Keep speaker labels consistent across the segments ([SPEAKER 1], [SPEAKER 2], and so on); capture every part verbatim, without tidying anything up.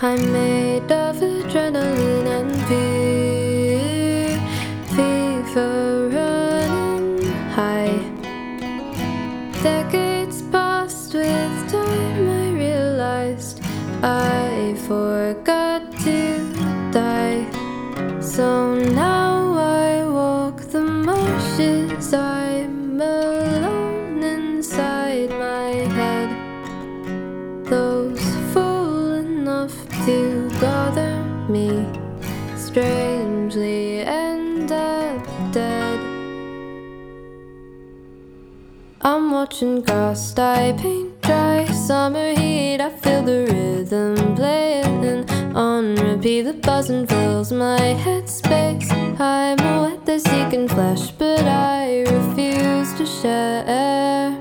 [SPEAKER 1] I'm made of adrenaline and fear, fever running high. Decades passed with time, I realized I forgot to die. So now I walk the marshes, I'm alone inside my head. Those fool enough to bother me strangely end up dead. I'm watching grass die, paint dry, summer heat, I feel the rhythm playing on repeat. The buzzing fills my headspace. I'm a wet that's seeking flesh, but I refuse to share.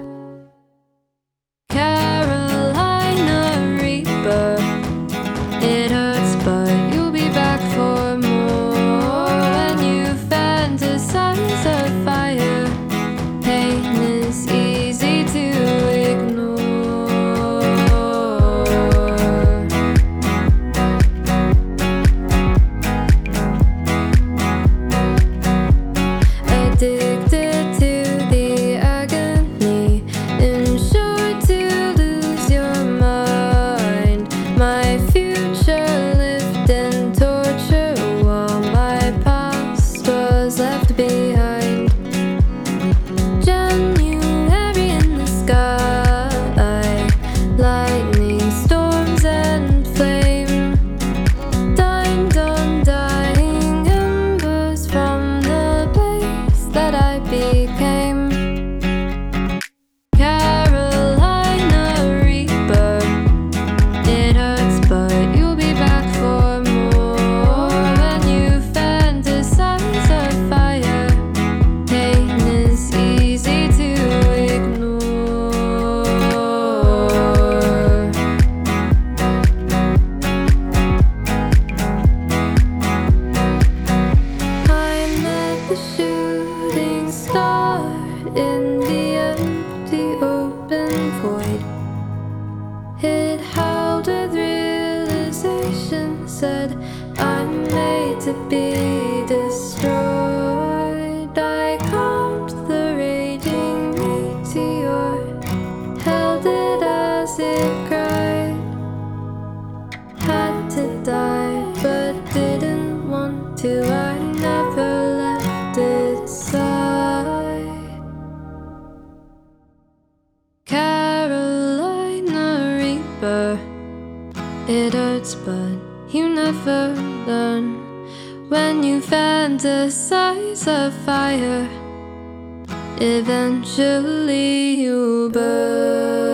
[SPEAKER 1] Carolina Reaper, it hurts, but you'll be back for more. When you fantasize of fire, pain is easy to ignore. Addicted to the agony, insured to lose your mind. My future lived in torture while my past was left behind. January in the sky, lightning storms and flame, dined on dying embers from the place that I became. Carolina Reaper, it hurts, but you'll be back for more. When you fantasize of fire, pain is easy to ignore. I met the shooting star in the empty open void. It howled with realization, said I'm made to be destroyed. I calmed the raging meteor, held it as it cried. Had to die, but didn't want to. I never left its side. Carolina Reaper, it hurts, but you never learn. When you fantasize of fire, eventually you'll burn.